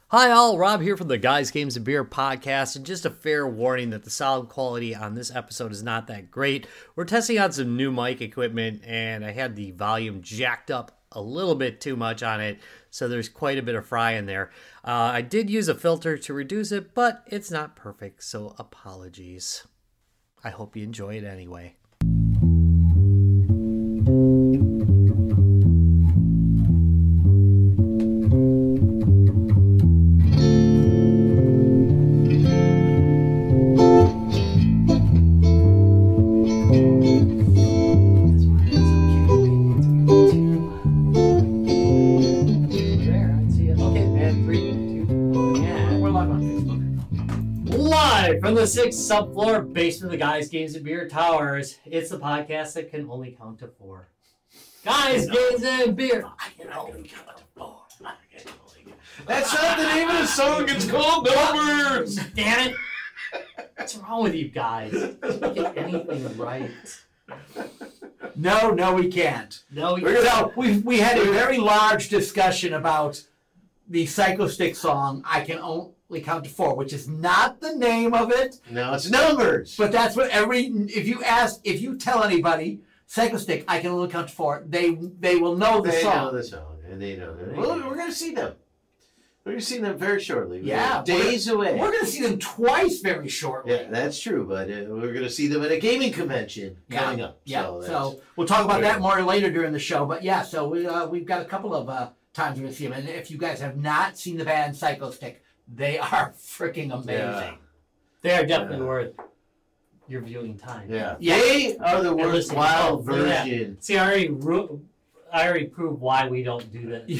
Hi all, Rob here from the Guys, Games, and Beer podcast, and just a fair warning that the sound quality on this episode is not that great. We're testing out some new mic equipment, and I had the volume jacked up a little bit too much on it, so there's quite a bit of fry in there. I did use a filter to reduce it, but it's not perfect, so apologies. I hope you enjoy it anyway. From the sixth subfloor basement of the Guys, Games, and Beer Towers, it's the podcast that can only count to four. Guys, Games, and Beer. I can only count to four. That's not the name of the song. It's called Numbers. Damn it! What's wrong with you guys? Can't get anything right. No, we can't. No, we had a very large discussion about the Psycho Stick song, I Can Only Count to Four, which is not the name of it. No, it's Numbers. But that's what if you tell anybody, Psycho Stick, I Can Only Count to Four, they will know the song. They know the song, and they know that. Well, we're going to see them. We're going to see them very shortly. Yeah. Days away. We're going to see them twice very shortly. Yeah, that's true, but we're going to see them at a gaming convention coming up. Yeah, so we'll talk about that more later during the show. But yeah, so we've got a couple of times we're going to see them. And if you guys have not seen the band Psycho Stick, they are freaking amazing. Yeah. they are definitely worth your viewing time. Yeah. They are the worthwhile version. See, I already proved why we don't do that.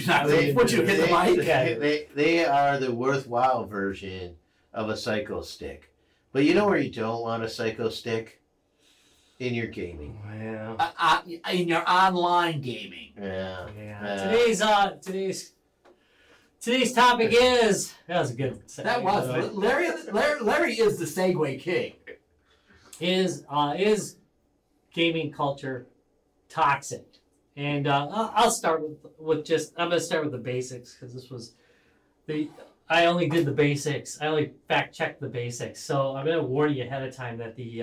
They are the worthwhile version of a Psycho Stick. But you know where you don't want a Psycho Stick? In your gaming. Yeah. In your online gaming. Yeah. Today's topic is... That was a good... Larry is the Segway king. Is gaming culture toxic? And I'll start with just... I'm going to start with the basics, because this was... I only did the basics. I only fact-checked the basics. So I'm going to warn you ahead of time that the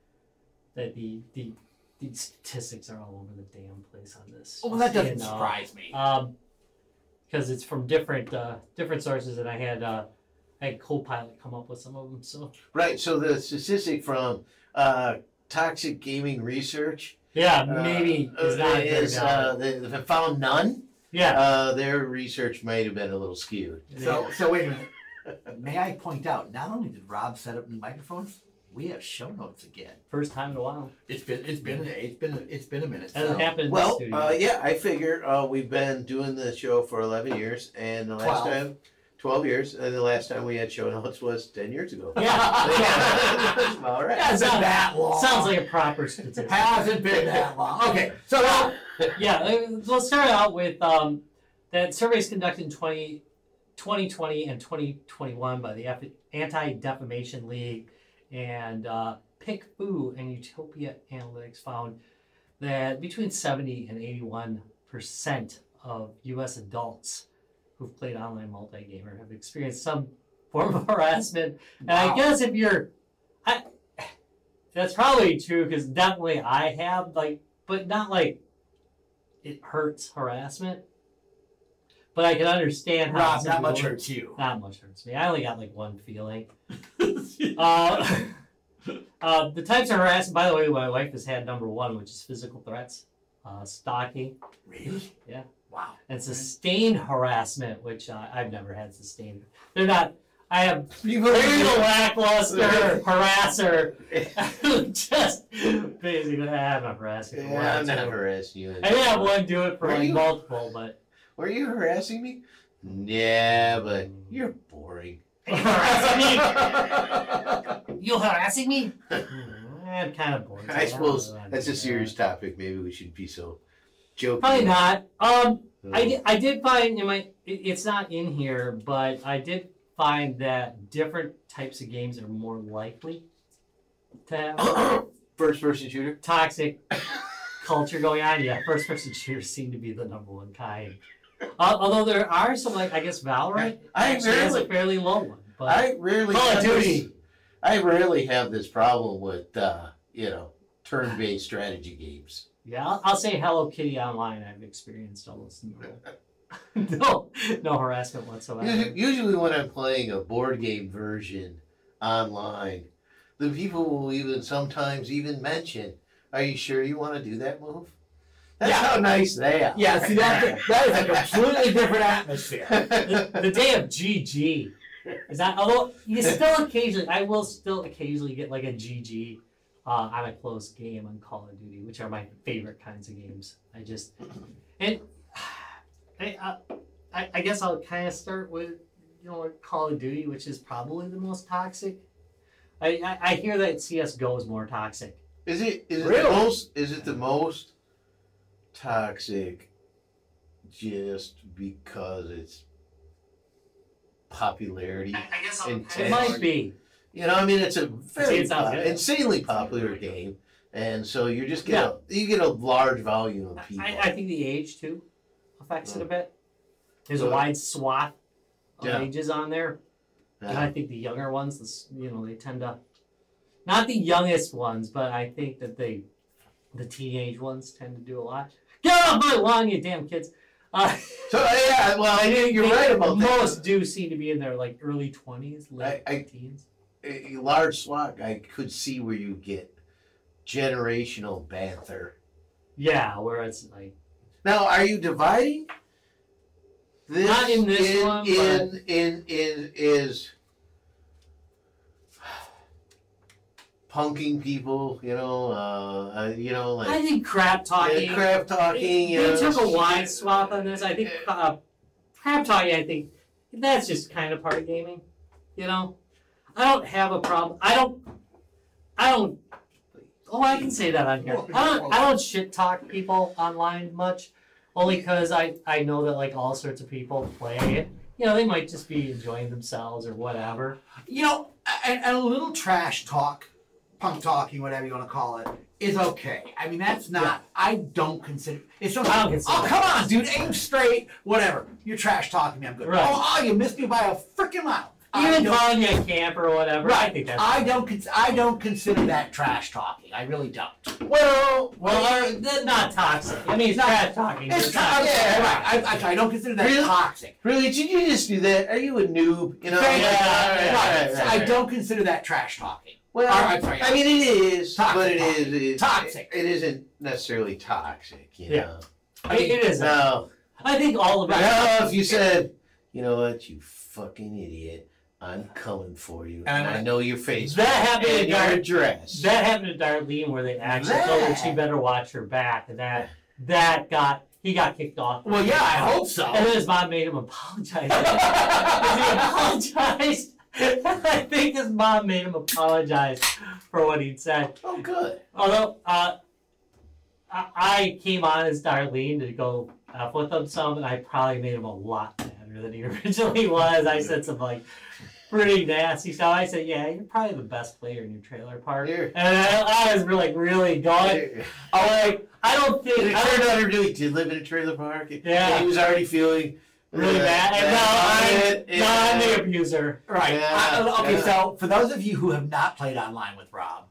statistics are all over the damn place on this. Well, that doesn't surprise me. Because it's from different sources, and I had Copilot come up with some of them. So right. So the statistic from Toxic Gaming Research. Yeah, maybe is not they found none. Yeah. Their research might have been a little skewed. So wait a minute. May I point out? Not only did Rob set up new microphones, we have show notes again. First time in a while. It's been a minute. Hasn't happened. Well, I figure we've been doing the show for 11 years, and the last time, 12 years, and the last time we had show notes was 10 years ago. Yeah. All right. Hasn't been that long. Sounds like a proper statistic. Hasn't been that long. Okay, so yeah, let's start out with that surveys conducted in 2020 and 2021 by the Anti-Defamation League. And PickFu and Utopia Analytics found that between 70 and 81% of U.S. adults who've played online multigamer have experienced some form of harassment. And I guess that's probably true, because definitely I have, but not like it hurts harassment. But I can understand how... Rob, not much hurts you. Not much hurts me. I only got one feeling. The types of harassment, by the way, my wife has had number one, which is physical threats, stalking. Really? Yeah. Wow. And sustained harassment, which I've never had sustained. They're not... I have very lackluster harasser. Just basically, I'm not harassing. Yeah, I'm not harassing you. I did have one do it for multiple, but... Were you harassing me? Yeah, but you're boring. You harassing me? I'm kind of bored. I suppose that's a serious topic. Maybe we should be so joking. Probably not. I did find it's not in here, but I did find that different types of games are more likely to have first-person shooter. Toxic culture going on. Yeah, first-person shooters seem to be the number one kind. Although there are some, like, I guess Valorant actually has a fairly low one. But I rarely Call of have Duty. this, I rarely have this problem with turn-based strategy games. Yeah, I'll say Hello Kitty Online. I've experienced almost no harassment whatsoever. Usually when I'm playing a board game version online, the people will even sometimes mention, "Are you sure you want to do that move?" That's how nice they are. Yeah, see, that is a completely different atmosphere. The day of GG is that. Although I will still occasionally get like a GG on a close game on Call of Duty, which are my favorite kinds of games. I guess I'll kind of start with Call of Duty, which is probably the most toxic. I hear that CS:GO is more toxic. Is it Really? the most toxic just because it's popularity? I guess intense? it might be. It's a very it sounds good. insanely popular game, and so you just get you get a large volume of people. I think the age too affects it a bit. There's a So- wide swath of Yeah. ages on there. And I think the younger ones, they tend to, not the youngest ones, but I think that the teenage ones tend to do a lot. Get off my lawn, you damn kids! You're right about that. Most do seem to be in their like early 20s, late teens. A large swath, I could see where you get generational banter. Yeah, where it's like Now, are you dividing this? Not in this one, but- is punking people, like I think crap talking. crap talking. They took a wide swath on this. I think crap talking. I think that's just kind of part of gaming. I don't have a problem. I don't. Oh, I can say that on here. I don't shit talk people online much, only because I know that like all sorts of people play it. They might just be enjoying themselves or whatever. And a little trash talk, punk talking, whatever you want to call it, is okay. I mean, that's not. Yeah. I don't consider. It's not. I don't consider Oh, it. come on, dude, aim straight. Whatever. You're trash talking me. I'm good. Right. Oh, you missed me by a freaking mile. Even calling you a camp or whatever. I think that's. I don't consider that trash talking. I really don't. Well, That's not toxic. I mean, it's trash talking. It's It's not. right. I don't consider that Really? toxic. really? Did you just do that? Are you a noob? Yeah, I don't consider that trash talking. Well, I'm sorry. I mean, it is, Toxic but talking. Toxic. It isn't necessarily toxic, Yeah. I mean, it is. No, I think all of it. no. If you said, you know what, you fucking idiot, I'm coming for you, and I know your face. That happened and in your Dar- address. That happened to Darlene, where they actually told her she better watch her back, and he got kicked off. Well, yeah, I hope so. And then his mom made him apologize. He apologized. I think his mom made him apologize for what he'd said. Oh, good. Although I came on as Darlene to go F with him some, and I probably made him a lot madder than he originally was. I said some like pretty nasty stuff. I said, "Yeah, you're probably the best player in your trailer park," Here. and I was really going. I'm like, I don't think. It I turned don't- out he really did live in a trailer park. Yeah. And he was already feeling really bad. And no, I'm the abuser. Right. Yeah, Okay, yeah. so for those of you who have not played online with Rob,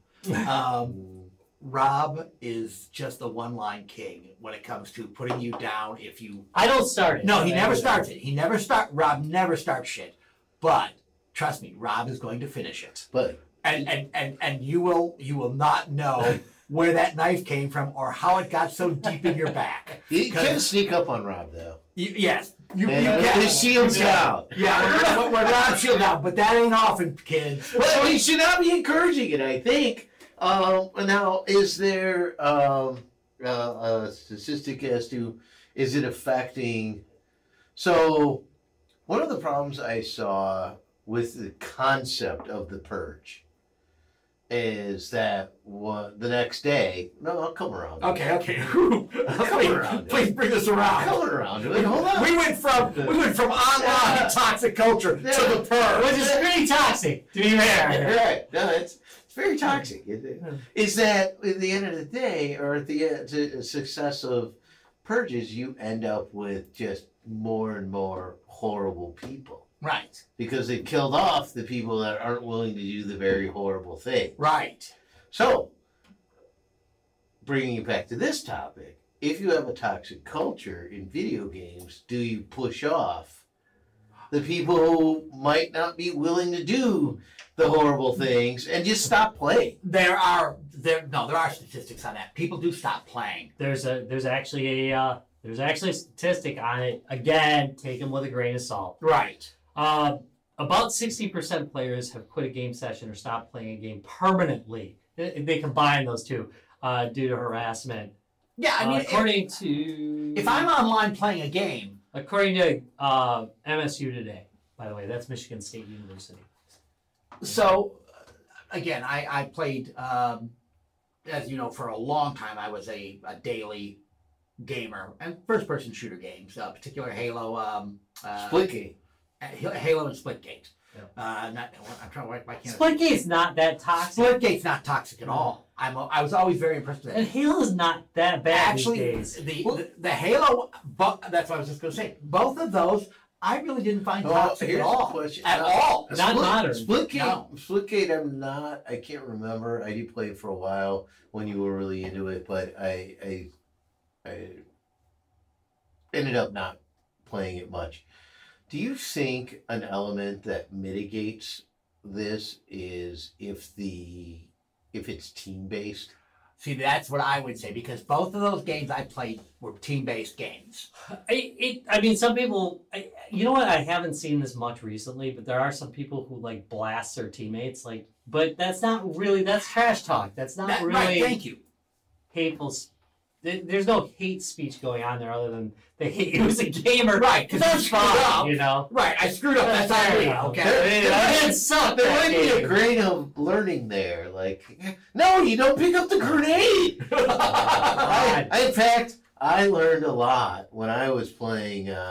Rob is just the one-line king when it comes to putting you down if you... I don't start it. No, he never starts it. Rob never starts shit. But trust me, Rob is going to finish it. But And you will not know where that knife came from or how it got so deep in your back. you can sneak up on Rob, though. Yes. You And can. his shield's down. Yeah, we're Rob shield down, but that ain't often, kids. Well, we should not be encouraging it, I think. Now, is there a statistic as to, is it affecting... So, one of the problems I saw with the concept of the purge is that the next day... No, I'll come around. Okay. around, Please bring us I'm around. coming around to it. Hold on. We went from online toxic culture to the purge. Which is pretty toxic, to be fair. Right. No, it's very toxic. Is that at the end of the day, or at the success of purges, you end up with just more and more horrible people Right. because they've killed off the people that aren't willing to do the very horrible thing. Right. So, bringing it back to this topic, if you have a toxic culture in video games, do you push off the people who might not be willing to do the horrible things and just stop playing? There are statistics on that. People do stop playing. There's actually a statistic on it. Again, take them with a grain of salt. Right. About 60% of players have quit a game session or stopped playing a game permanently. They combine those two due to harassment. Yeah, I mean, according to if I'm online playing a game, according to MSU Today, by the way, that's Michigan State University. So, again, I played, as you know, for a long time. I was a daily gamer and first-person shooter games, particular Halo, Splitgate. Halo and Splitgate. Yeah. I'm trying to why can't Splitgate's not that toxic. Splitgate's not toxic at all. I was always very impressed with And that. Halo's not that bad Actually, these days. the Halo, that's what I was just going to say. Both of those, I really didn't find toxic at all. At all. Not modern. Splitgate, No. Splitgate, I can't remember. I did play it for a while when you were really into it, but I ended up not playing it much. Do you think an element that mitigates this is if it's team based? See, that's what I would say, because both of those games I played were team-based games. I mean, some people. You know what? I haven't seen this much recently, but there are some people who like blast their teammates. But that's not really. That's trash talk. That's not really. Right, thank you. Hateful. There's no hate speech going on there other than they hate you as a gamer. Right, because That's I screwed fine, up. you know. Right, I screwed up. That's Fair all enough. okay. I didn't suck. There that might be a game. grain of learning there. Like, no, you don't pick up the grenade. In fact, I learned a lot when I was playing. When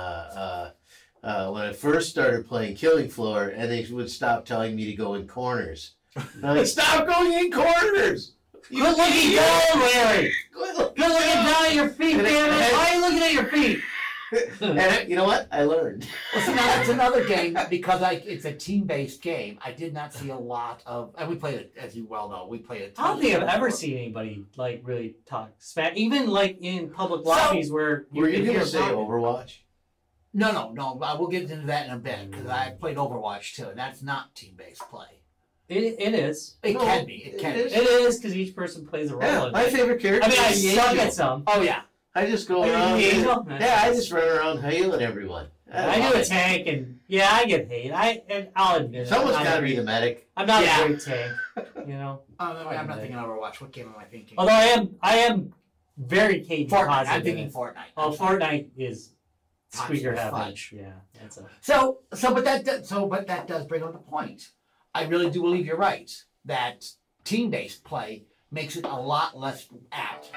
I first started playing Killing Floor, and they would stop telling me to go in corners. I'm like, stop going in corners. Good looking down, Larry. Good Good looking down at your feet, And- damn it. Why are you looking at your feet? And you know what? I learned. Well, so now that's another game, because it's a team-based game. I did not see a lot of, and we played it, as you well know, we played it. I don't think I've ever seen anybody like really talk smack, even like in public lobbies where Were you can going hear to say talking. Overwatch? No. We'll get into that in a bit, because I played Overwatch too, and that's not team-based play. It is. It No, can be. It can it be. It is because each person plays a role. Yeah, in my it. favorite character. I mean, I is the suck Angel. at some. Oh yeah. I just go Are you around. the Angel? Yeah, I just run around hailing everyone. I do a tank, and yeah, I get hate. I'll admit it. Someone's I'm got to not be the medic. I'm not Yeah. a great tank, you know. I'm not thinking Overwatch. What game am I thinking? Although I am very Cajun Fortnite. positive. I'm thinking Fortnite. Oh, Fortnite is Toxic squeaker as heaven. fudge. Yeah, that's a. But that does bring up the point. I really do believe you're right that team-based play makes it a lot less apt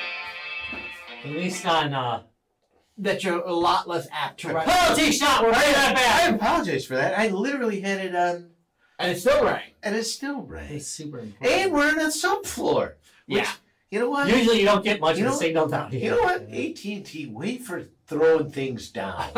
At least on that you're a lot less apt to run. penalty shot. We're right that I back. apologize for that. I riterally had it on, And it's still rang. and it still rang. It's super important. And we're in a subfloor. Which, Yeah. You know what? Usually you don't get much You of a know- signal down here. You know what? AT&T, wait for throwing things down.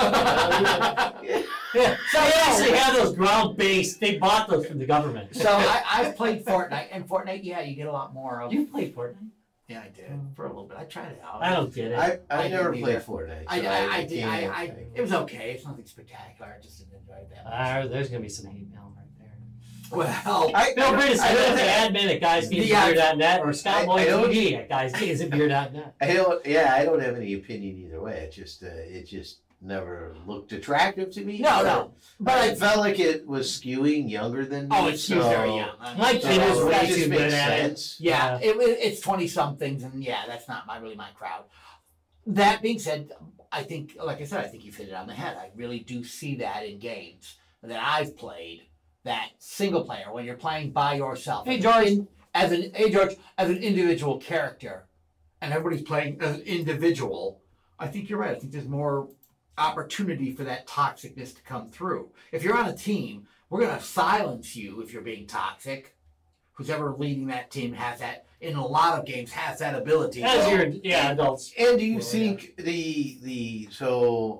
Yeah, so they actually have those ground-based. They bought those from the government. So I've played Fortnite, and Fortnite, yeah, you get a lot more of. You played Fortnite? Yeah, I did for a little bit. I tried it out. I don't get it. I I never didn't played either. Fortnite. I so did. can't- It was okay. It's nothing spectacular. I just didn't enjoy it that much. There's gonna be some hate mail right there. Well, Feel free to I send don't that to admin at guysgamesbeer.net or Scott I Boyd don't- TV at guysgamesbeer.net. I don't have any opinion either way. It just never looked attractive to me. no. But I felt like it was skewing younger than me. Oh, it's so, very young. My so kid is it way just too makes good at it. sense. Yeah, it's 20-somethings, and yeah, that's not really my crowd. That being said, I think, like I said, I think you've hit it on the head. I really do see that in games that I've played, that single player, when you're playing by yourself. Hey, George. As an individual character, and everybody's playing as an individual, I think you're right. I think there's more opportunity for that toxicness to come through. If you're on a team, we're going to silence you if you're being toxic. Who's ever leading that team has that, in a lot of games, has that ability. As your adults. And do you Well, think so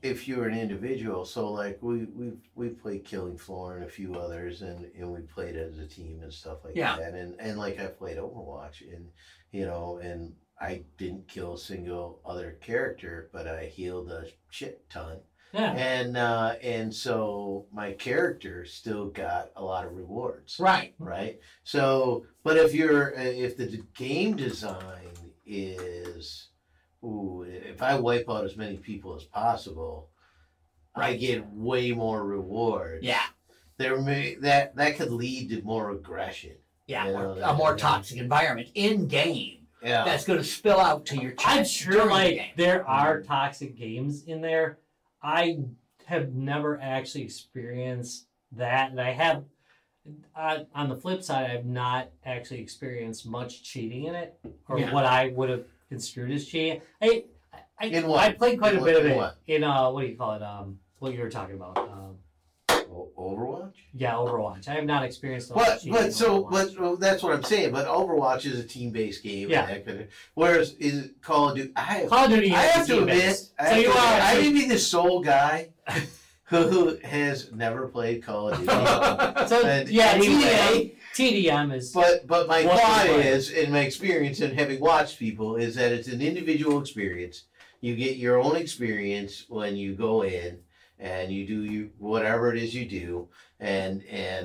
if you're an individual, so like we played Killing Floor and a few others, and we played as a team and stuff like Yeah. that, and like I played Overwatch, and and I didn't kill a single other character, but I healed a shit ton, Yeah. and so my character still got a lot of rewards, Right. right? So, but if the game design is, if I wipe out as many people as possible, I Right. get way more rewards. Yeah. That could lead to more aggression. Yeah. You Or know, a more that- toxic environment in game Yeah. that's going to spill out to your chat. I'm sure during the like game. there are toxic games in there. I have never actually experienced that, and I have. On the flip side, I've not actually experienced much cheating in it, or Yeah. what I would have construed as cheating. I In what? I played quite In a what- bit of in it what? in what do you call it? What you were talking about? Overwatch. Yeah, Overwatch. I have not experienced a lot of cheating. in Overwatch. Well, that's what I'm saying. But Overwatch is a team-based game. Yeah. And that kind of, whereas is Call of Duty, Call of Duty. I is have to team-based. admit, So you are. I may be the sole guy who has never played Call of Duty. So And yeah, anyway, TDM is. but my What's thought the point? is, in my experience and having watched people, is that it's an individual experience. You get your own experience when you go in and you do whatever it is you do, and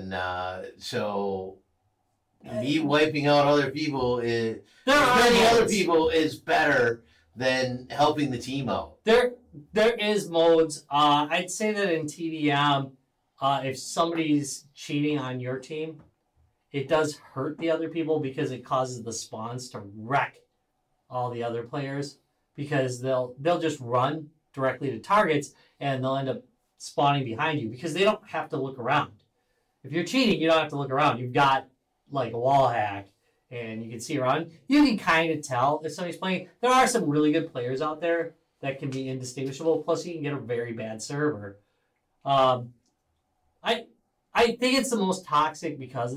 so me wiping out other people is there are many other modes. people is better than helping the team out. There is modes. I'd say that in TDM, if somebody's cheating on your team, it does hurt the other people because it causes the spawns to wreck all the other players, because they'll just run directly to targets and they'll end up spawning behind you because they don't have to look around. If you're cheating, you don't have to look around. You've got like a wall hack and you can see around. You can kind of tell if somebody's playing. There are some really good players out there that can be indistinguishable. Plus, you can get a very bad server. I think it's the most toxic because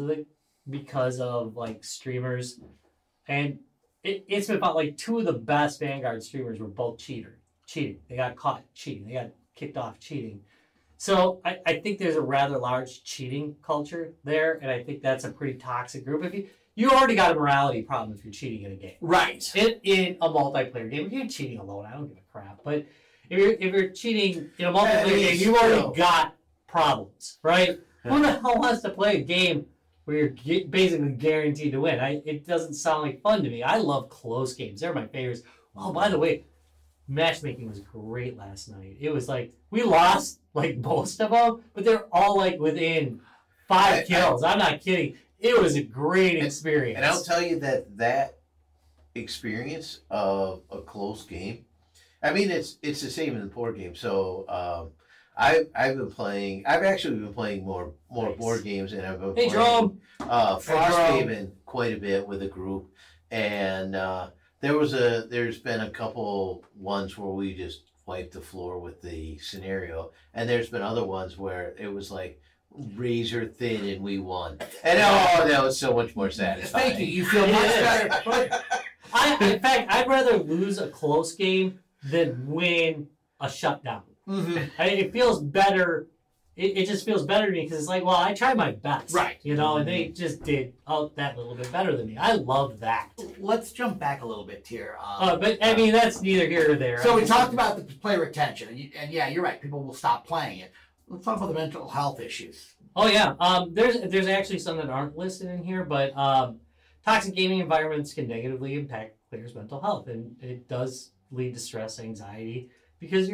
of like streamers, and it's been about like two of the best Vanguard streamers were both cheating. They got caught cheating. They got kicked off cheating. So I think there's a rather large cheating culture there, and I think that's a pretty toxic group. If you already got a morality problem if you're cheating in a game. Right. In a multiplayer game, if you're cheating alone, I don't give a crap. But if you're cheating in a multiplayer game, you've already got problems, right? Who the hell wants to play a game where you're basically guaranteed to win? It doesn't sound like fun to me. I love close games. They're my favorites. Oh, by the way, matchmaking was great last night. It was like we lost like most of them, but they're all like within 5 kills. I'm not kidding. It was a great experience. And I'll tell you that experience of a close game, I mean, it's the same in the board game. So I've actually been playing more Nice. board games, and I've been Hey, playing Jerome. Frosthaven quite a bit with a group, and there's been a couple ones where we just wiped the floor with the scenario, and there's been other ones where it was like razor thin and we won, and that was so much more satisfying. Thank you. You feel much better. In fact, I'd rather lose a close game than win a shutdown. Mm-hmm. It feels better. It just feels better to me because it's like, well, I tried my best, Right. You know, and they just did that little bit better than me. I love that. Let's jump back a little bit here. But I mean, that's neither here nor there. So we talked about the player retention, and yeah, you're right. People will stop playing it. Let's talk about the mental health issues. Oh yeah, there's actually some that aren't listed in here, but toxic gaming environments can negatively impact players' mental health, and it does lead to stress, anxiety, because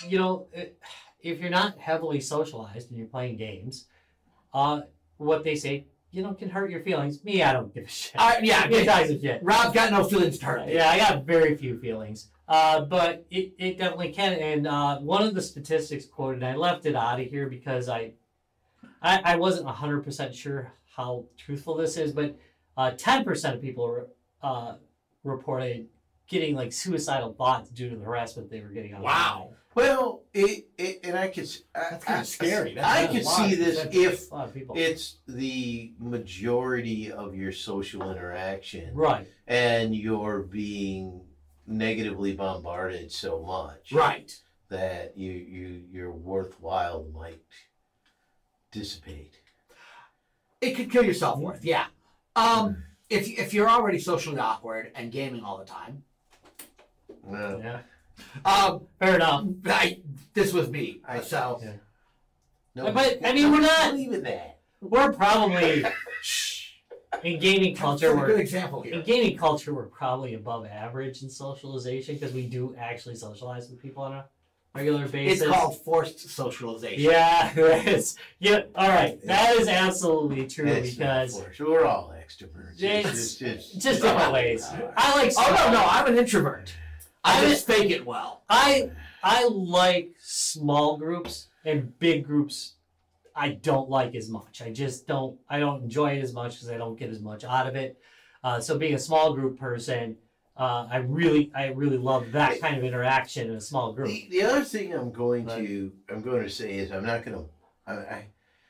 if you're not heavily socialized and you're playing games, what they say, can hurt your feelings. Me, I don't give a shit. Yeah, It doesn't shit. Rob's got no feelings to hurt. Yeah, I got very few feelings. But it definitely can. And one of the statistics quoted, and I left it out of here because I wasn't 100% sure how truthful this is, but 10% of people reported getting like suicidal thoughts due to the harassment they were getting on. Wow. Well, and I could. That's kind of scary. That's I a could lot. see this if A lot of people. it's the majority of your social interaction, Right. and you're being negatively bombarded so much, Right. that your worthwhile might dissipate. It could kill your self-worth, yeah. If you're already socially awkward and gaming all the time. Well, Yeah. Fair enough. This was me. Yeah. But, I mean, we're not- believe in that. We're probably in gaming culture. That's a good We're example in here. gaming culture. We're probably above average in socialization because we do actually socialize with people on a regular basis. It's called forced socialization. Yeah, yeah. All right, that is absolutely true It's not because forced. We're all extroverts. It's just just different ways. I like. Oh no, I'm an introvert. I I'm just fake it well. I like small groups and big groups. I don't like as much. I just don't. I don't enjoy it as much because I don't get as much out of it. So being a small group person, I really love that kind of interaction in a small group. the other thing I'm going to say is I'm not going to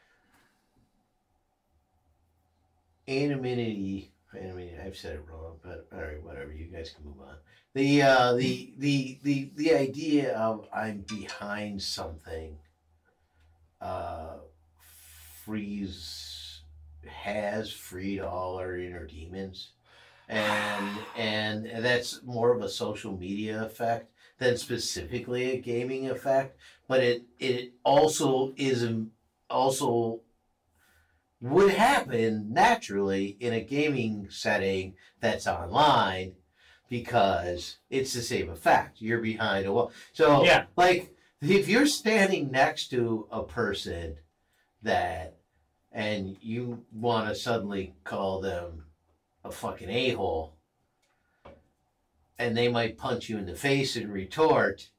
anonymity. I've said it wrong, but all right, whatever. You guys can move on. The idea of I'm behind something has freed all our inner demons, and that's more of a social media effect than specifically a gaming effect. But it also would happen naturally in a gaming setting that's online because it's the same effect. You're behind a wall. So Yeah. like if you're standing next to a person and you want to suddenly call them a fucking a-hole and they might punch you in the face and retort.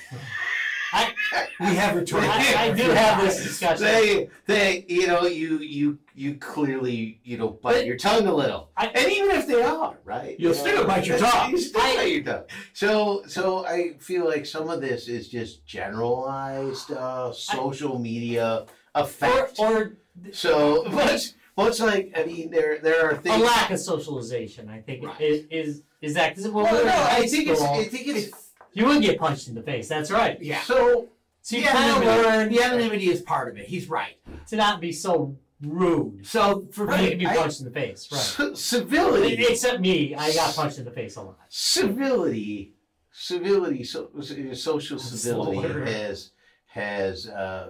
We have retorted. I do have this discussion. They you clearly bite your tongue a little, and even if they are right, You'll still bite your tongue. You still bite your tongue. So I feel like some of this is just generalized social media effect. So but it's like I mean there are things. A lack of socialization, I think, Right. is that because I think it's you would get punched in the face. That's right. Yeah. so. So you kind of learn the anonymity is part of it. He's right. to not be so rude. So for You me, can be punched in the face, right? Civility. Except me, I got punched in the face a lot. Civility, social civility Slower. has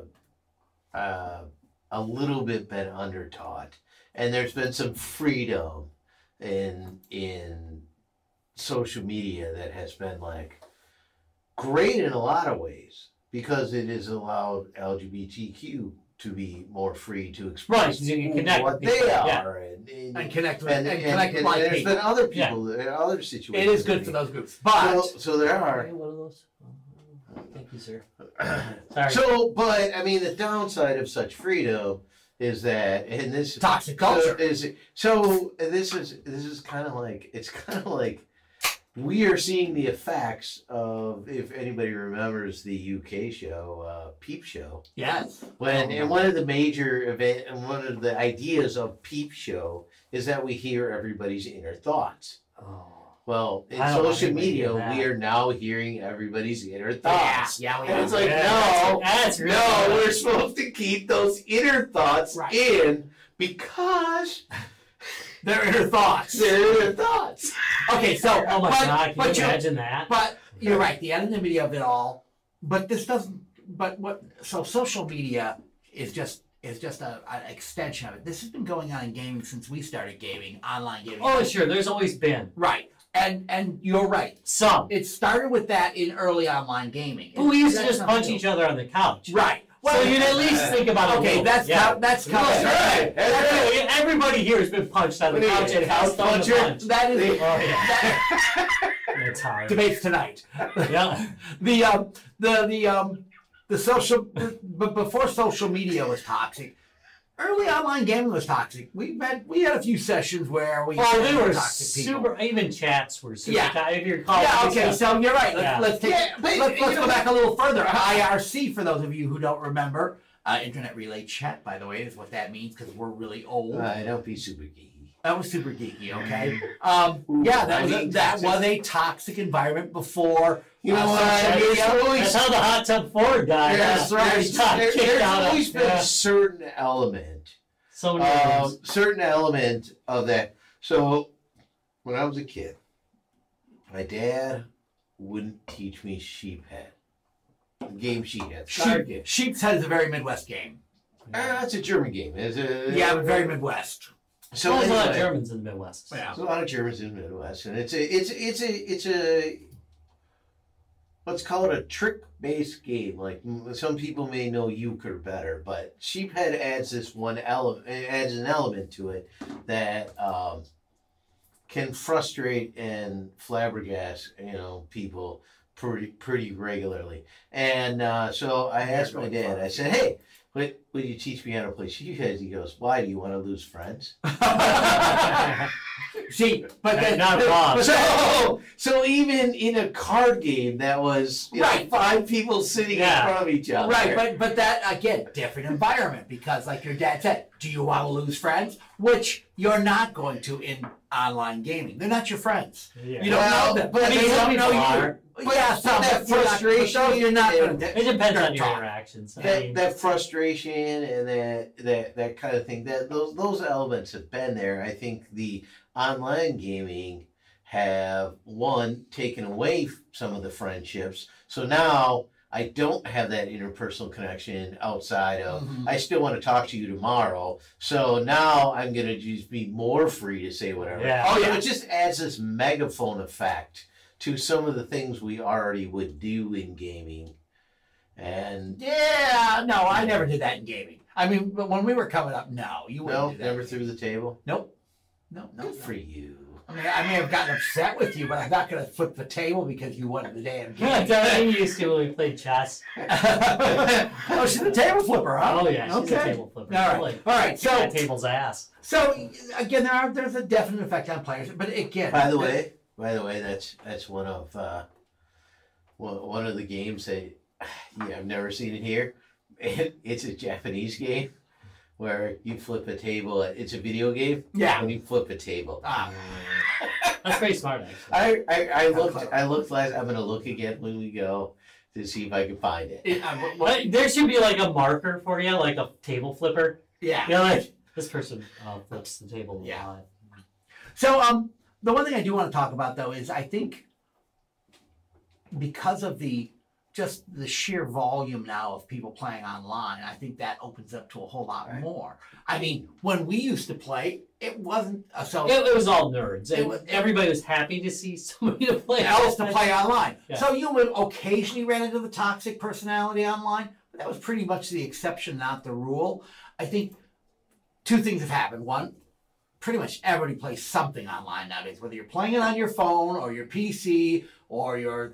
a little bit been undertaught, and there's been some freedom in social media that has been like great in a lot of ways because it has allowed LGBTQ to be more free to Right, express you can connect what with they people, are and connect with and like there's people. been other people, other It situations. is good for those groups, but So there are. Okay, one of those. Thank you, sir. Sorry. So, but I mean, the downside of such freedom is that, and this toxic culture. this is kind of like we are seeing the effects of, if anybody remembers the UK show, Peep Show. Yes. And one of the major event and one of the ideas of Peep Show is that we hear everybody's inner thoughts. Oh. Well, in I don't want social anybody to media, hear that. we are now hearing everybody's inner thoughts. Yeah, we And have. it's like, Yeah, no, that's really no, good. we're supposed to keep those inner thoughts Right. in because Their inner thoughts. they're inner thoughts. Okay, so Oh my God! Can you you're- imagine that? But you're right, the anonymity of it all. But this doesn't. But what? So social media is just an extension of it. This has been going on in gaming since we started gaming, online gaming. Oh, sure. There's always been Right, and you're right. some. It started with that in early online gaming. But we used to That's just nothing punch new. each other on the couch. Right. So you'd at least think about it. a Okay, little. that's yeah. that's That's right. That's right. Everybody here has been punched on the What do you couch mean, and has couch thrown the puncher? punch. that is Oh yeah, that, it's hard. debates tonight. Yeah. The social, but before social media was toxic, early online gaming was toxic. We had a few sessions where we Oh, they had were toxic people. super. Even chats were super. Yeah. If you're calling, Yeah, okay, so you're right. Yeah. Let's take, Yeah, but let's you know go what? back a little further. IRC, for those of you who don't remember, Internet Relay Chat, by the way, is what that means because we're really old. Don't be super geeky. That was super geeky, okay? Ooh, Yeah, that I was mean, that was a toxic environment before. You know what? social There's media. always, That's how the hot tub Ford guy. That's right. there's always been Yeah. a certain element. So many Certain element of that. So when I was a kid, my dad wouldn't teach me sheephead. Game sheephead. Card game. Sheep's Head is a very Midwest game. It's a German game. Yeah, but very Midwest. So There's a lot of anyway, Germans in the Midwest. Yeah. there's a lot of Germans in the Midwest, and it's a let's call it a trick-based game. Like some people may know euchre better, but Sheephead adds this one element, adds an element to it that can frustrate and flabbergast, people pretty regularly. And so I asked my dad. I said, "Hey, would you teach me how to play Sheephead?" He goes, "Why? Do you want to lose friends?" See, but That's then, not wrong. So even in a card game that was Right. 5 people sitting Yeah. in front of each other. right, but that again, different environment because, like your dad said, do you want to lose friends? Which you're not going to in online gaming. They're not your friends. Yeah. You don't Well, know them. but And I they mean, don't some know people you. are. Yeah, some that but you're not- frustration but those you're not and- going It depends on your talk. interactions. I That mean, that frustration and that kind of thing, that those elements have been there. I think the online gaming have taken away some of the friendships. So now I don't have that interpersonal connection outside of Mhm. I still want to talk to you tomorrow. So now I'm gonna just be more free to say whatever. Yeah. Oh, So yeah. it just adds this megaphone effect to some of the things we already would do in gaming. And Yeah, no, I never did that in gaming. I mean, but when we were coming up, no, you wouldn't no, do that. never through the table. Nope. No. Good for you. I mean, I may have gotten upset with you, but I'm not going to flip the table because you won the damn yeah, game. Darlene used to when we played chess. Oh, she's a table flipper, huh? Oh yeah, she's a Okay. table flipper. All right. Like, All right. that So, table's ass. again, there's a definite effect on players, but again, By the way, that's one of the games that I've never seen it here. It's a Japanese game where you flip a table. It's a video game. Yeah. And you flip a table. That's pretty smart, actually. I looked last. I'm gonna look again when we go to see if I can find it. But there should be like a marker for you, like a table flipper. yeah. You know, like this person flips the table. Yeah. a lot. So, the one thing I do want to talk about though is I think because of the sheer volume now of people playing online, I think that opens up to a whole lot more. I mean, when we used to play, it wasn't so It was all nerds, and It was- everybody was happy to see somebody to play else to play online. Yeah. So you would occasionally run into the toxic personality online, but that was pretty much the exception, not the rule. I think 2 things have happened. One, pretty much everybody plays something online nowadays, whether you're playing it on your phone or your PC or your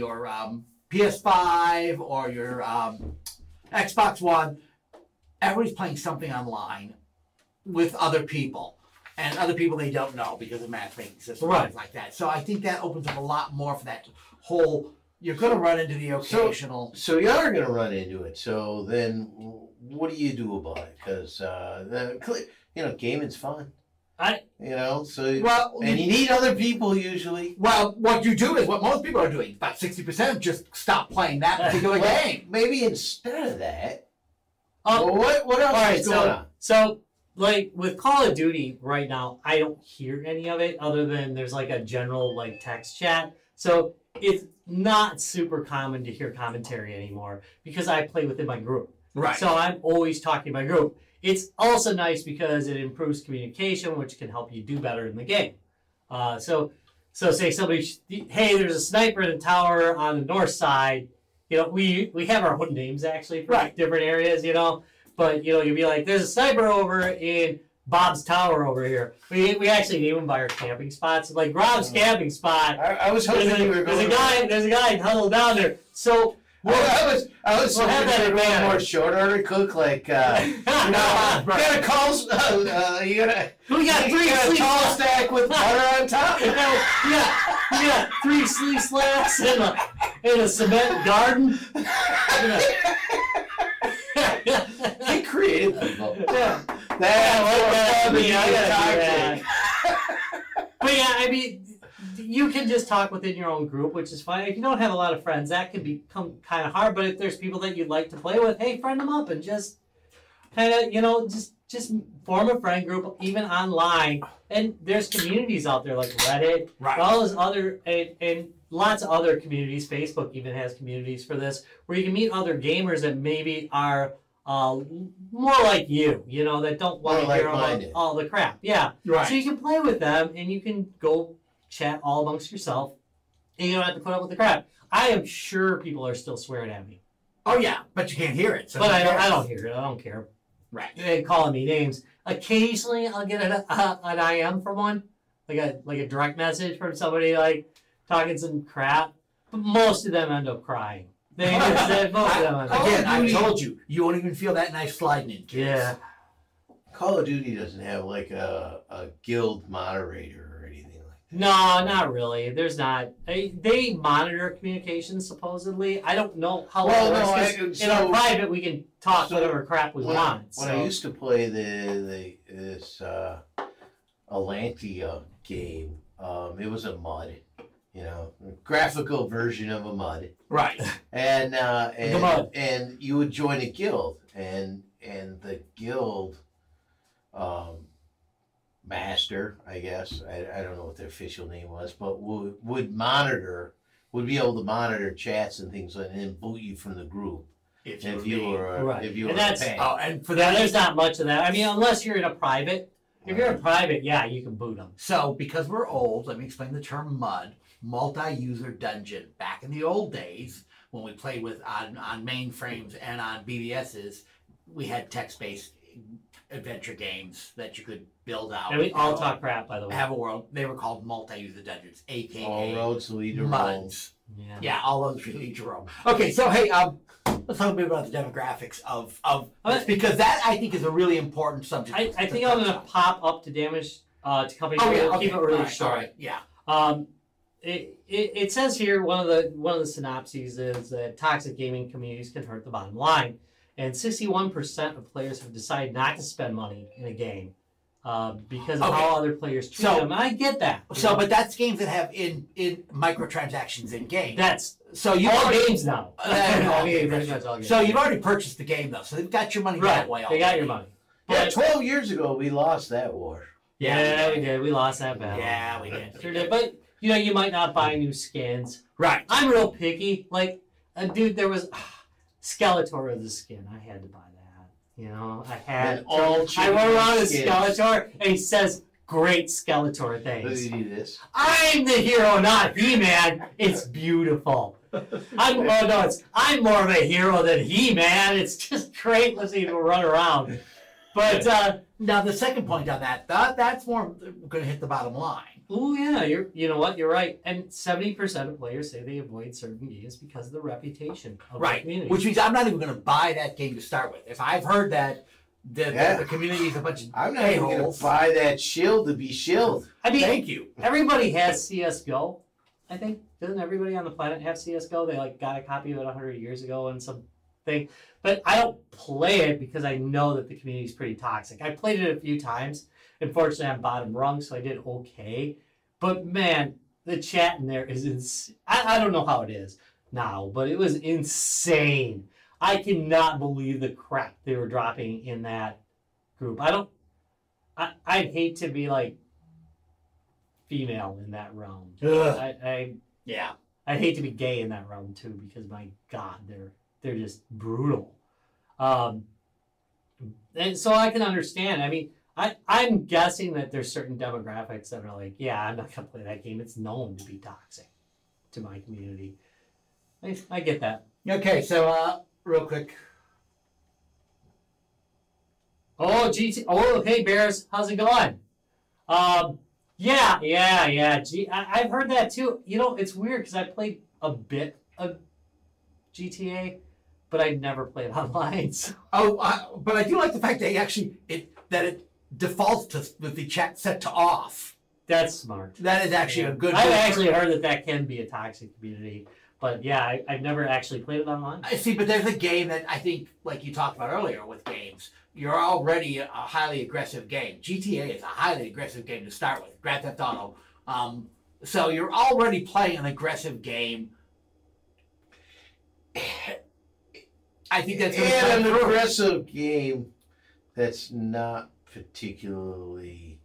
PS5 or your Xbox One. Everybody's playing something online with other people and other people they don't know because of matchmaking systems and Right. things like that. So I think that opens up a lot more for that whole. You're going to run into the occasional. So you are gonna run into it. So then, what do you do about it? Because gaming's fun. So Well, and you need other people usually. well, what you do is what most people are doing. About 60% just stop playing that particular Well, game. maybe instead of that, Oh, what else all right, is going on? so like with Call of Duty right now, I don't hear any of it other than there's like a general like text chat. So it's not super common to hear commentary anymore because I play within my group. Right. So I'm always talking to my group. It's also nice because it improves communication, which can help you do better in the game. So say somebody, hey, there's a sniper in a tower on the north side. We have our own names actually for Right. different areas, But you'll be like, there's a sniper over in Bob's tower over here. We actually name them by our camping spots. Like Rob's camping spot. I was hoping you were going. There's a guy huddled down there. So I was We'll have hoping that you were going advantage. more short order cook like you gotta call you gotta we got you 3 got a sleep tall stack with butter on top. Yeah, 3 sleeve slats in a cement garden. Get creative, people. Yeah. That's I what gotta do toxic. that. But yeah, I mean, you can just talk within your own group, which is fine. If you don't have a lot of friends, that can become kind of hard. But if there's people that you'd like to play with, hey, friend them up and just kind of, just form a friend group, even online. And there's communities out there like Reddit, Right. all those other, and lots of other communities. Facebook even has communities for this, where you can meet other gamers that maybe are more like you, that don't want More to hear about like-minded. all the crap. Yeah. Right. So you can play with them, and you can go chat all amongst yourself, and you don't have to put up with the crap. I am sure people are still swearing at me, Oh yeah, but you can't hear it. So but who I cares? don't hear it. I don't care. Right. They're calling me names. Occasionally, I'll get an IM from one, like a direct message from somebody like talking some crap. But most of them end up crying. They most of them end up Again, I Duty- told you, you won't even feel that knife sliding in. Kids. Yeah. Call of Duty doesn't have like a guild moderator or anything like that. No, not really. There's not. They monitor communications supposedly. I don't know how Well, it no, works. 'Cause in our private, we can talk whatever crap we want. When I used to play this Atlantia game, it was a MUD, graphical version of a MUD, Right. and The MUD. and you would join a guild, and the guild master, I guess, I don't know what the official name was, but would be able to monitor chats and things like that, and boot you from the group If if you you were Right. if you And were that's- paying. Oh, and for Yeah, that, there's not much of that. I mean, unless you're in a private. If you're in private, yeah, you can boot them. so because we're old, let me explain the term MUD, multi-user dungeon. Back in the old days, when we played with on mainframes and on BBSs, we had text-based adventure games that you could build out. And we all have a- talk crap, by the way. Have a world. They were called multi-user dungeons, aka All roads lead to Rome. MUDs. Yeah. Yeah, all those really Jerome. Okay, so hey, let's talk a bit about the demographics of this, because that I think is a really important subject. I think I'm gonna pop up to damage to companies. Oh yeah, We'll okay. keep it really all right, short. all right, yeah. It says here one of the synopses is that toxic gaming communities can hurt the bottom line, and 61% of players have decided not to spend money in a game because of Okay. how other players treat So- them. And I get that. So, but that's games that have in microtransactions in game. That's So you all already, games now. all games. Pretty much all games. so you've already purchased the game though, so they've got your money right. that way. They got already. your money. Yeah, But- 12 years ago we lost that war. Yeah, we did. We lost that battle. Yeah, we did. Sure did. But you might not buy new skins. Right. I'm real picky. Like, dude, there was Skeletor of the skin. I had to buy that. I had. And all I went around with skins. Skeletor, and he says great Skeletor Look things. at you this. I'm the hero, not He-Man. It's beautiful. I'm more of a hero than He-Man. It's just great listening to him run around. But Now the second point on that's more going to hit the bottom line. oh yeah, you know what? You're right. And 70% of players say they avoid certain games because of the reputation of the Right. community. Which means I'm not even going to buy that game to start with. If I've heard that the community is a bunch of I'm not even going a-holes, to buy that shield to be shilled. I mean, thank you. everybody has CS:GO. I think doesn't everybody on the planet have CS:GO? They got a copy of it 100 years ago and something. But I don't play it because I know that the community is pretty toxic. I played it a few times. Unfortunately, I'm bottom rung, so I did okay. But man, the chat in there is I don't know how it is now, but it was insane. I cannot believe the crap they were dropping in that group. I'd hate to be like female in that realm. Ugh. Yeah. I'd hate to be gay in that realm too, because my God, they're just brutal. And so I can understand. I mean, I'm guessing that there's certain demographics that are like, yeah, I'm not gonna play that game. It's known to be toxic to my community. I get that. Okay, so real quick. Oh, GT. Oh, hey Bears, how's it going? Yeah. I've heard that too. It's weird because I played a bit of GTA, but I never played online. So. But I do like the fact that it defaults to with the chat set to off. That's smart. That is actually a good. I've actually heard that can be a toxic community, but yeah, I've never actually played it online. I see, but there's a game that I think, like you talked about earlier with games, you're already a highly aggressive game. GTA is a highly aggressive game to start with. Grand Theft Auto So you're already playing an aggressive game. I think that's going to and come an through. aggressive game that's not particularly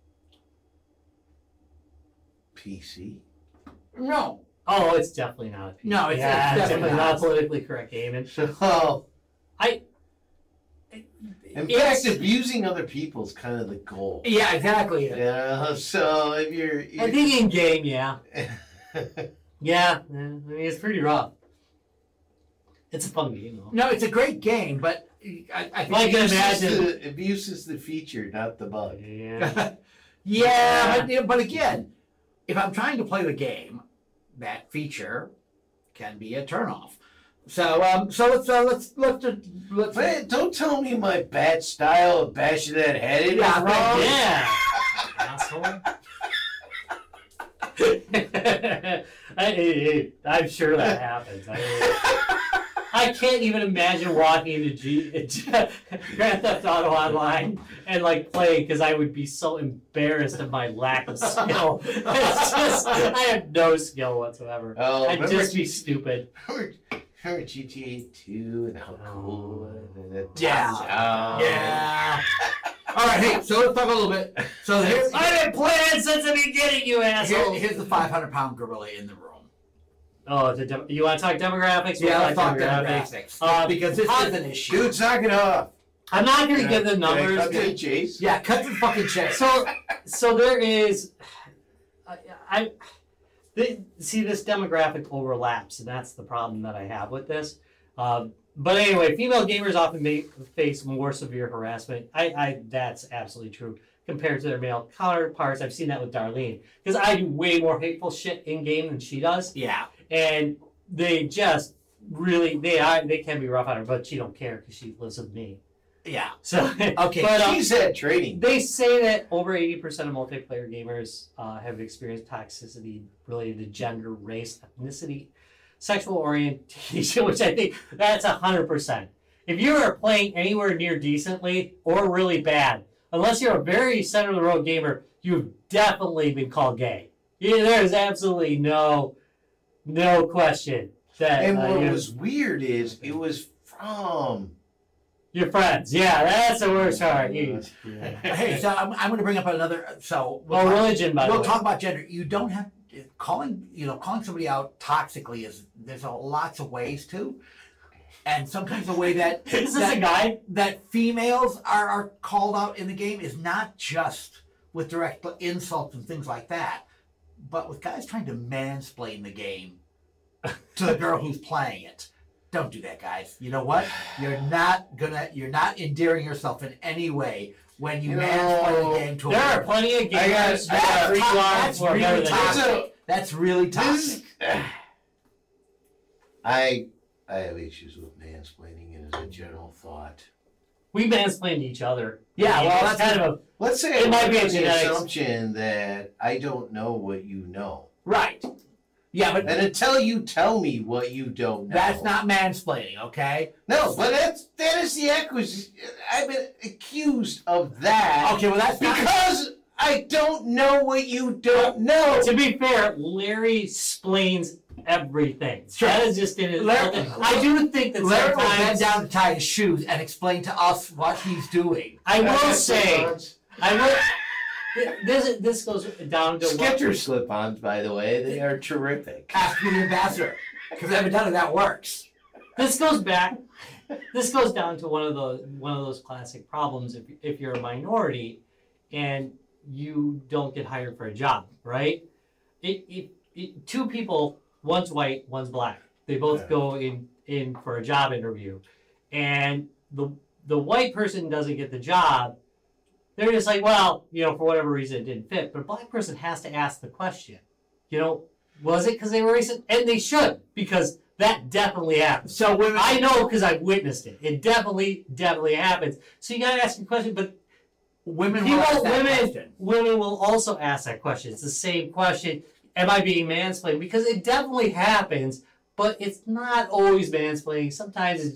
PC. No. Oh, it's definitely not a PC. No, it's yeah, definitely not a not. politically correct game. And So, I. in it's- fact, abusing other people is kind of the goal. Yeah, exactly. Yeah. So if you're, I think in game, yeah. Yeah, I mean, it's pretty rough. It's a fun game, though. No, it's a great game, but I think... Like, abuse, imagine- abuse is the feature, not the bug. Yeah. Yeah, but again, if I'm trying to play the game, that feature can be a turnoff. So let's But don't tell me my bad style of bashing that head in Yeah, is wrong. Yeah. Asshole. I'm sure that happens. I can't even imagine walking into Grand Theft Auto Online and like playing because I would be so embarrassed of my lack of skill. It's just I have no skill whatsoever. Oh, I'd remember just be stupid. Remember GTA 2 and how cool it was? Yeah. Oh. Yeah. All right, hey, so let's talk a little bit. So here's I've been playing since the beginning, you asshole. here's the 500-pound gorilla in the room. Oh, you want to talk demographics? Yeah, We'll let's talk demographics. Because this is an issue. Dude, knock it off. I'm not going to give the Can I numbers. cut to the chase? Yeah, cut to the fucking chase. So there is, see, this demographic overlaps, and that's the problem that I have with this. But anyway, female gamers often face more severe harassment. That's absolutely true compared to their male counterparts. I've seen that with Darlene because I do way more hateful shit in game than she does, Yeah. and they just really they can be rough on her, but she don't care because she lives with me. Yeah. So Okay. but, She's had training. they say that over 80% of multiplayer gamers have experienced toxicity related to gender, race, ethnicity, sexual orientation, which I think that's 100%. If you are playing anywhere near decently or really bad, unless you're a very center of the road gamer, you've definitely been called gay. Yeah, there's absolutely no question that And what was weird is it was from. your friends. Yeah, that's the worst part. Hey, so I'm going to bring up another. So Well, religion, by the we'll way. talk about gender. You don't have calling somebody out toxically is there's lots of ways to, and sometimes the way that Is this a guy? that females are called out in the game is not just with direct insults and things like that, but with guys trying to mansplain the game to the girl who's playing it. Don't do that, guys. You know what? You're not endearing yourself in any way when you mansplain the game to a There are girl. plenty of gamers I got free That's who are better really than toxic. you. That's really toxic. I have issues with mansplaining and as a general thought. We mansplain to each other. Yeah, I mean, well, it's that's kind of Let's say It might be a the genetics. assumption that I don't know what you know. Right. Yeah, but And until you tell me what you don't know. that's not mansplaining, okay? No, but that is the acquisition. I've been accused of that. Okay, well that's not Because I don't know what you don't know. to be fair, Larry explains everything. Sure. That is just in his. Larry- I do think that Larry will bend sometimes. down to tie his shoes and explain to us what he's doing. I will say, I will. This goes down to what, Skechers slip-ons, by the way, they are terrific. Ask me the ambassador. Because evidently that works. this goes back. This goes down to one of those classic problems. If you're a minority, and you don't get hired for a job, right? Two people, one's white, one's black. They both Yeah. go in for a job interview, and the white person doesn't get the job. They're just like, well, for whatever reason it didn't fit. But a black person has to ask the question. Was it because they were racist? And they should, because that definitely happens. So women I know because I've witnessed it. It definitely happens. So you gotta ask a question, but women will ask that question. women will also ask that question. It's the same question. Am I being mansplained? Because it definitely happens, but it's not always mansplaining. Sometimes it's just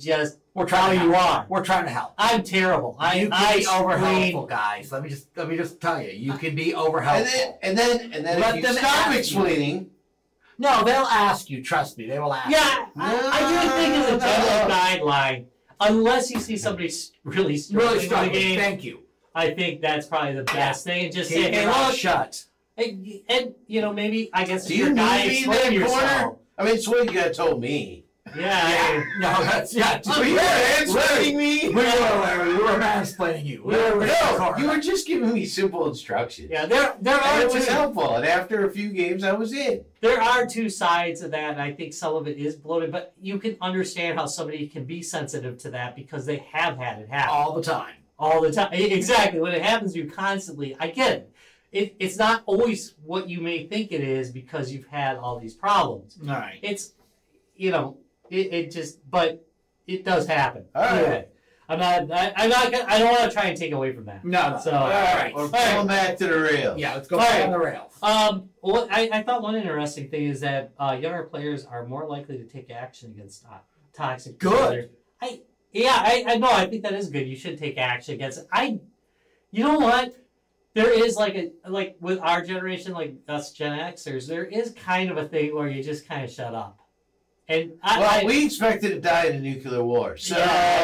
We're trying to you help. are. We're trying to help. I'm terrible. You can I be over explain- helpful, guys. Let me just tell you, you can be over helpful. And then Let if you them stop ask you. explaining, No, they'll ask you. Trust me, they will ask. Yeah, I do think as a general No. guideline, unless you see somebody really You. struggling Really with the struggling. game, Thank you. I think that's probably the best thing. And just Keep say, hey, your mouth look, shut. and maybe I guess do if you your need guy me in explain that corner? yourself. I mean, it's what you guys told me. Yeah. No, that's So you were answering me? We were, Larry. We were mansplaining you. We were No, you were just giving me simple instructions. Yeah, there And are it was two, helpful. And after a few games, I was in. there are two sides of that, and I think some of it is bloated, but you can understand how somebody can be sensitive to that because they have had it happen all the time. all the time. Exactly. When it happens to you constantly, I get it. It's not always what you may think it is because you've had all these problems. All right. It's, it just, but it does happen. All right. Yeah. I don't want to try and take away from that. No. So, all right. We're All right. pulling back to the rails. Yeah, let's go All back right. on the rails. Well, I thought one interesting thing is that younger players are more likely to take action against toxic Good. players. I know. I think that is good. You should take action against it. You know what? There is like with our generation, like us Gen Xers, there is kind of a thing where you just kind of shut up. And we expected to die in a nuclear war. So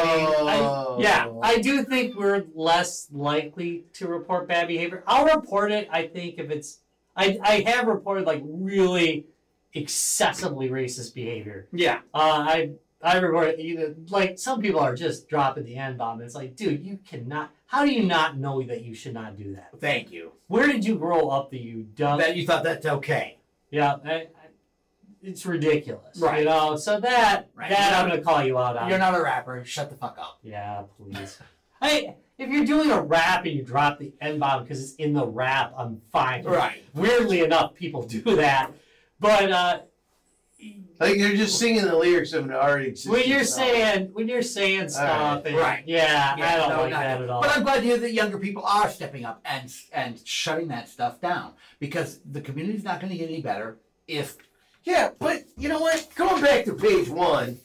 I do think we're less likely to report bad behavior. I'll report it, I think, if it's I have reported like really excessively racist behavior. Yeah. I report like some people are just dropping the N-bomb. It's like, dude, you cannot. How do you not know that you should not do that? Thank you. Where did you grow up that you dumb? That you thought that's okay. Yeah, it's ridiculous. Right. So that Right. I'm gonna call you out on. You're not a rapper. Shut the fuck up. Yeah, please. Hey, if you're doing a rap and you drop the N-bomb because it's in the rap, I'm fine. Right. Weirdly enough, people do that. But like you're just singing the lyrics of an already existing when you're song. saying stuff, and, Right. yeah, I don't no, like not that good. at all. But I'm glad to hear that younger people are stepping up and shutting that stuff down because the community's not going to get any better if. Yeah, but you know what? Going back to page 1,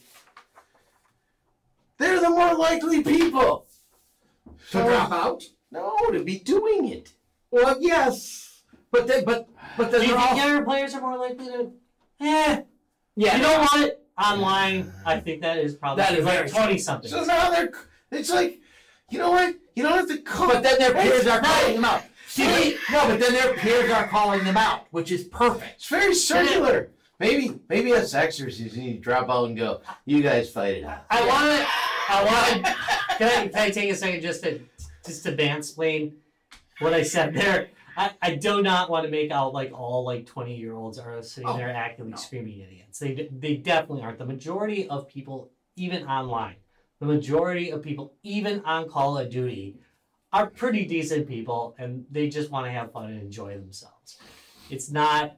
they're the more likely people To drop out? No, to be doing it. Well, yes, but then Do you think younger players are more likely to? yeah. You know what? Online, I think that is probably That is like very 20 something. So now it's like, you know what? You don't have to call. But then their peers are Hey, calling them out. See, no, but then their peers are calling them out, which is perfect. It's very circular. Maybe us Xers just need to drop out and go. You guys fight it out. I want. Can I take a second just to mansplain what I said there? I do not want to make out like all 20-year-olds are sitting there actively screaming idiots. They definitely aren't. The majority of people, even online, the majority of people, even on Call of Duty, are pretty decent people, and they just want to have fun and enjoy themselves. It's not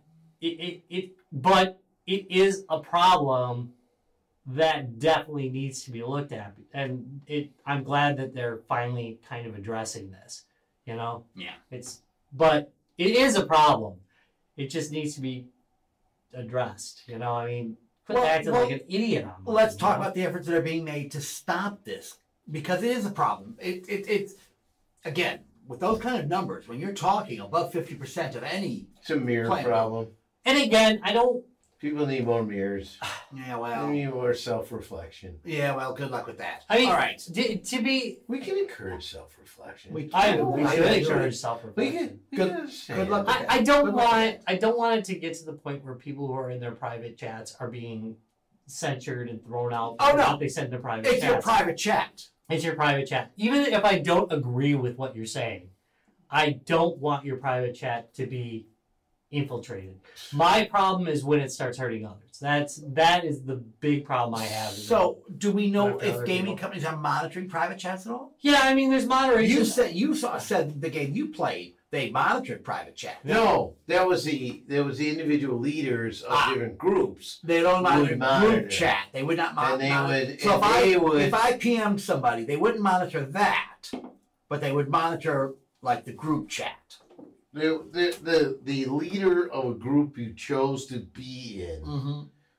but it is a problem that definitely needs to be looked at, and I'm glad that they're finally kind of addressing this. Yeah. But it is a problem. It just needs to be addressed. I mean, quit acting like an idiot on Well, let's talk about the efforts that are being made to stop this because it is a problem. It's again with those kind of numbers when you're talking above 50% of any. It's a mirror Plan. problem. And again, I don't. People need more mirrors. Yeah, They need more self-reflection. Yeah, well, good luck with that. I mean, all right. To be. We can encourage self-reflection. We I can. we I should agree. encourage We self-reflection. can. Good luck with that. I don't Good luck with want. I don't want it to get to the point where people who are in their private chats are being censured and thrown out. Oh, for no. what they said in their private It's chats. your private chat. It's your private chat. Even if I don't agree with what you're saying, I don't want your private chat to be infiltrated. My problem is when it starts hurting others. That is the big problem I have. So, do we know Not for if other gaming people. companies are monitoring private chats at all? Yeah, I mean, there's moderation. You said the game you played they monitored private chat. No, that was the individual leaders of different groups. They don't monitor Would monitor. group chat. They would not And they monitor. would- So and they would- if I PM'd somebody, they wouldn't monitor that, but they would monitor like the group chat. The leader of a group you chose to be in Mm-hmm.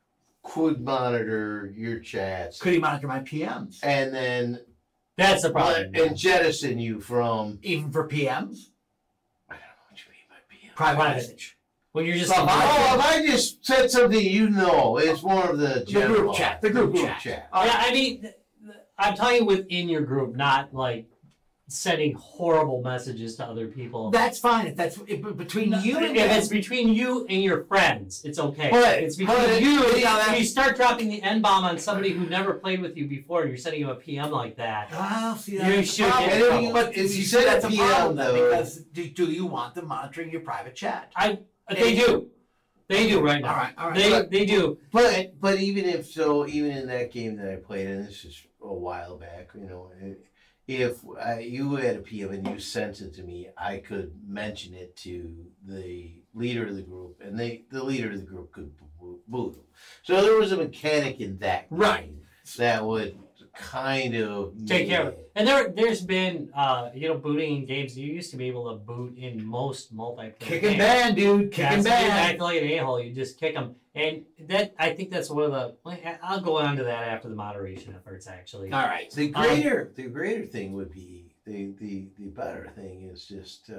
could monitor your chats Could he monitor my PMs? and then That's the problem. and jettison you from. Even for PMs? I don't know what you mean by PM. Private Private. message. When you're just So Oh, if I just said something, it's more of the general. group chat. The group chat. yeah, I mean, I'm talking within your group, not like sending horrible messages to other people. That's fine. If between you and if them. it's between you and your friends, it's okay. But- It's between but- you. yeah, If you start dropping the N-bomb on somebody who never played with you before, and you're sending him a PM like that, See, You that's should a problem. get in trouble. But If if you you said said that's a PM, problem then, though- because do you want them monitoring your private chat? they do. They do right now. All right. They do. But even even in that game that I played, and this is a while back, if you had a PM and you sent it to me, I could mention it to the leader of the group, and the leader of the group could boot them. So there was a mechanic in that game Right. that would kind of Take care of it. And there's been booting in games. You used to be able to boot in most multiplayer Kick games. and ban, dude. Kick and ban. Act like an a-hole. You just kick them, and I think that's one of the. I'll go on to that after the moderation efforts. Actually, All right. The greater thing would be the better thing is just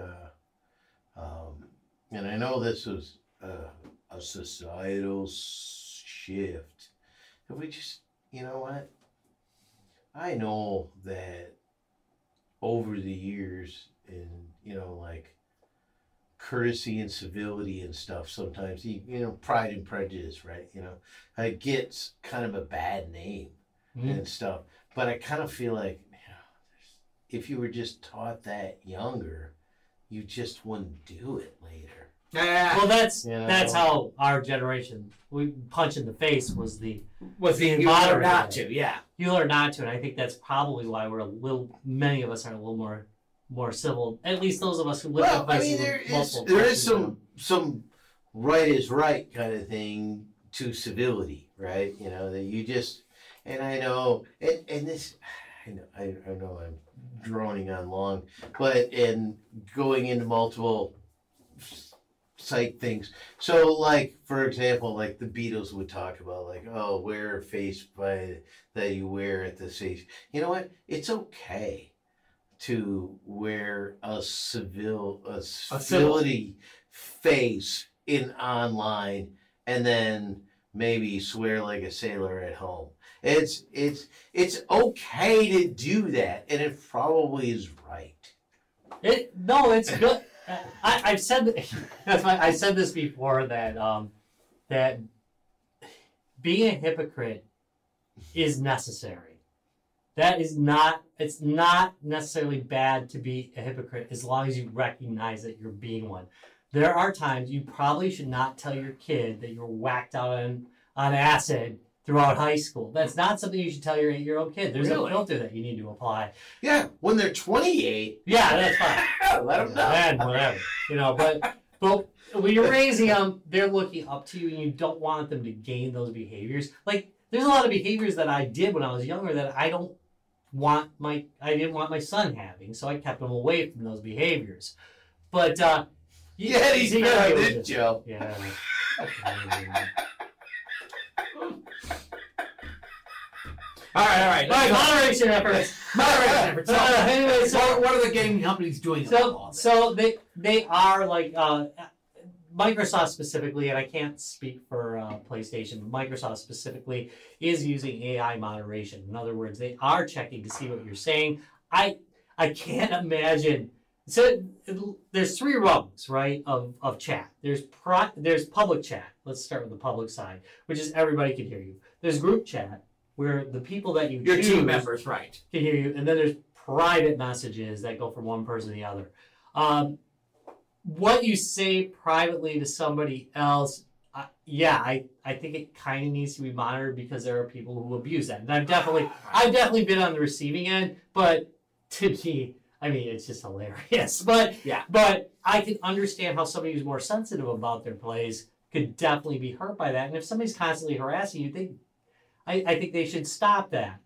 and I know this was a societal shift. If we just, you know what? I know that over the years, and like courtesy and civility and stuff, sometimes Pride and Prejudice, right? It gets kind of a bad name and stuff. But I kind of feel like if you were just taught that younger, you just wouldn't do it later. Yeah. well, that's Yeah. how our generation. We punch in the face was the Was the being you learn moderated. not to? Yeah. you learn not to, and I think that's probably why many of us are a little more civil. At least those of us who live in Well, I places mean, with multiple there is cultures. some right is right kind of thing to civility, right? That you just, and I know, and this, I know I'm droning on long, but in going into multiple site things. So, like, for example, like the Beatles would talk about, like, oh, wear a face by that you wear at the face. You know what? It's okay to wear a civility face in online, and then maybe swear like a sailor at home. It's okay to do that, and it probably is right. It's good. I've said that's why I said this before that that being a hypocrite is necessary. That is not. It's not necessarily bad to be a hypocrite as long as you recognize that you're being one. There are times you probably should not tell your kid that you're whacked out on acid throughout high school. That's not something you should tell your 8-year-old kid. There's Really? a filter that you need to apply. Yeah, when they're 28, Yeah, that's fine. let them know. Then whatever, but when you're raising them, they're looking up to you, and you don't want them to gain those behaviors. Like, there's a lot of behaviors that I did when I was younger that I didn't want my son having, so I kept him away from those behaviors. But Yeah, he's you got gotta be able it, to- Joe. Yeah. All right. All right, moderation efforts. Moderation efforts. So, Anyway, so what are the gaming companies doing about all this? So they are like Microsoft specifically, and I can't speak for PlayStation, but Microsoft specifically is using AI moderation. In other words, they are checking to see what you're saying. I can't imagine. So there's 3 rungs, right, of chat. There's public chat. Let's start with the public side, which is everybody can hear you. There's group chat, where the people that you Your choose team members, right? can hear you, and then there's private messages that go from one person to the other. What you say privately to somebody else, I think it kind of needs to be monitored because there are people who abuse that, and I've definitely been on the receiving end. But to me, I mean, it's just hilarious. But Yeah. but I can understand how somebody who's more sensitive about their plays could definitely be hurt by that. And if somebody's constantly harassing you, I think they should stop that.